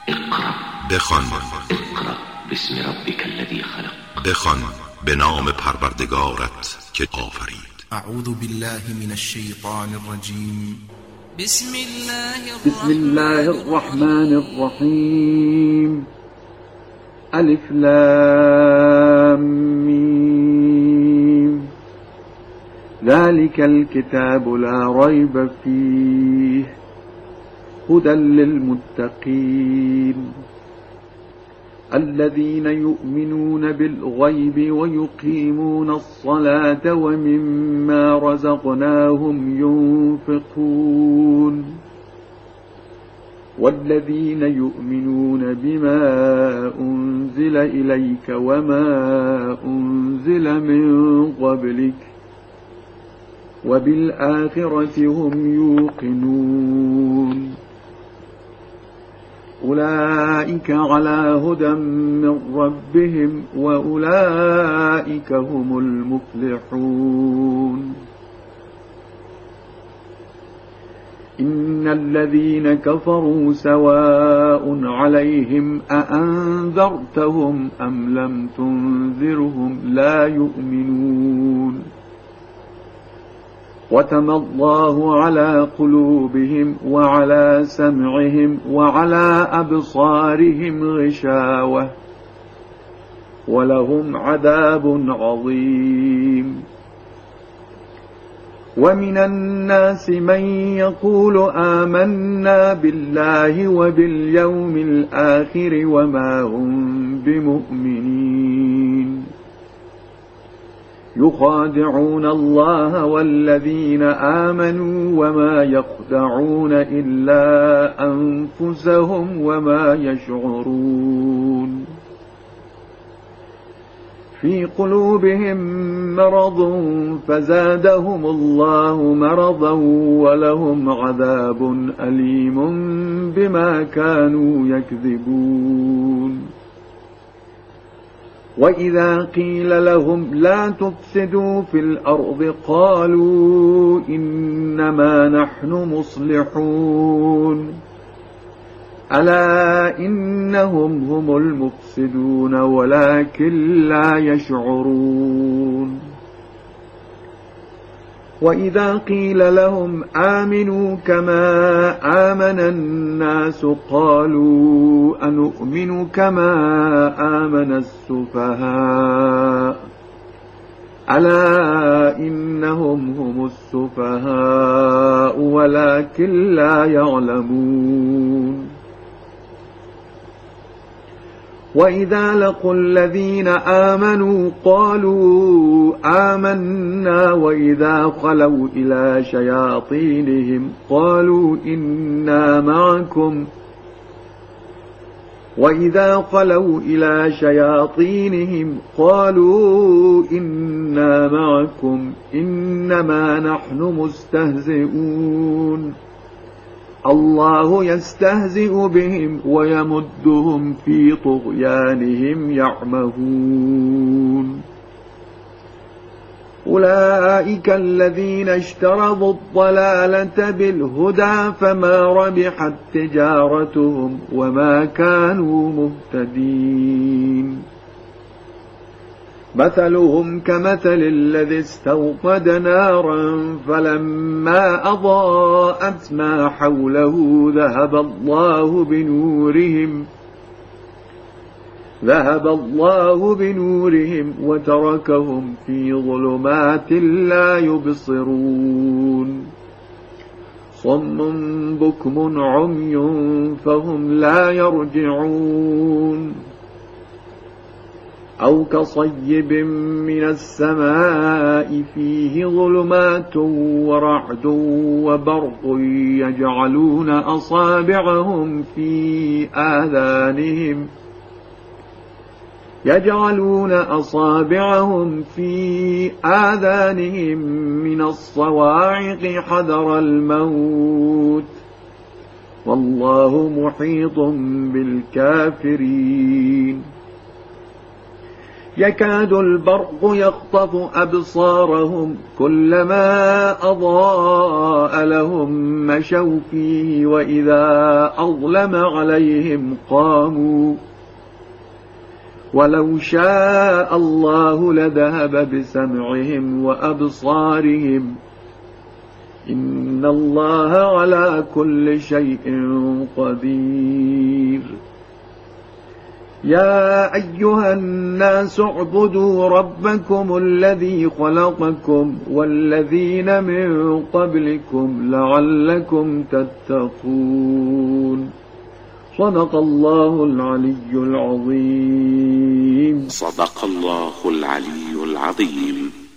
اقرأ بخوان. اقرأ باسم ربك الذي خلق. بخوان به نام پروردگارت که آفرید. اعوذ بالله من الشیطان الرجیم. بسم الله الرحمن الرحیم. الف لام میم. ذلك الكتاب لا ريب فيه هدى للمتقين الذين يؤمنون بالغيب ويقيمون الصلاة ومما رزقناهم ينفقون والذين يؤمنون بما أنزل إليك وما أنزل من قبلك وبالآخرة هم يوقنون أولئك على هدى من ربهم وأولئك هم المفلحون. إن الذين كفروا سواء عليهم أأنذرتهم أم لم تنذرهم لا يؤمنون وختم الله على قلوبهم وعلى سمعهم وعلى أبصارهم غشاوة ولهم عذاب عظيم. ومن الناس من يقول آمنا بالله وباليوم الآخر وما هم بمؤمنين يخادعون الله والذين آمنوا وما يخدعون إلا أنفسهم وما يشعرون. في قلوبهم مرض فزادهم الله مرضا ولهم عذاب أليم بما كانوا يكذبون. وإذا قيل لهم لا تفسدوا في الأرض قالوا إنما نحن مصلحون ألا إنهم هم المفسدون ولكن لا يشعرون. وإذا قيل لهم آمنوا كما آمن الناس قالوا أنؤمن كما آمن السفهاء ألا إنهم هم السفهاء ولكن لا يعلمون. وإذا لقوا الذين آمنوا قالوا آمنا وإذا خلوا إلى شياطينهم قالوا إنا معكم إنما نحن مستهزئون الله يستهزئ بهم ويمدهم في طغيانهم يعمهون. أولئك الذين اشتروا الضلالة بالهدى فما ربحت تجارتهم وما كانوا مهتدين. مثلهم كمثل الذي استوقد نارا فلما أضاءت ما حوله ذهب الله بنورهم وتركهم في ظلمات لا يبصرون. صم بكم عمي فهم لا يرجعون. أو كصيب من السماء فيه ظلمات ورعد وبرق يجعلون أصابعهم في آذانهم من الصواعق حذر الموت والله محيط بالكافرين. يكاد البرق يخطف أبصارهم كلما أضاء لهم مشوا فيه وإذا أظلم عليهم قاموا ولو شاء الله لذهب بسمعهم وأبصارهم إن الله على كل شيء قدير. يا أيها الناس اعبدوا ربكم الذي خلقكم والذين من قبلكم لعلكم تتقون. صدق الله العلي العظيم. صدق الله العلي العظيم.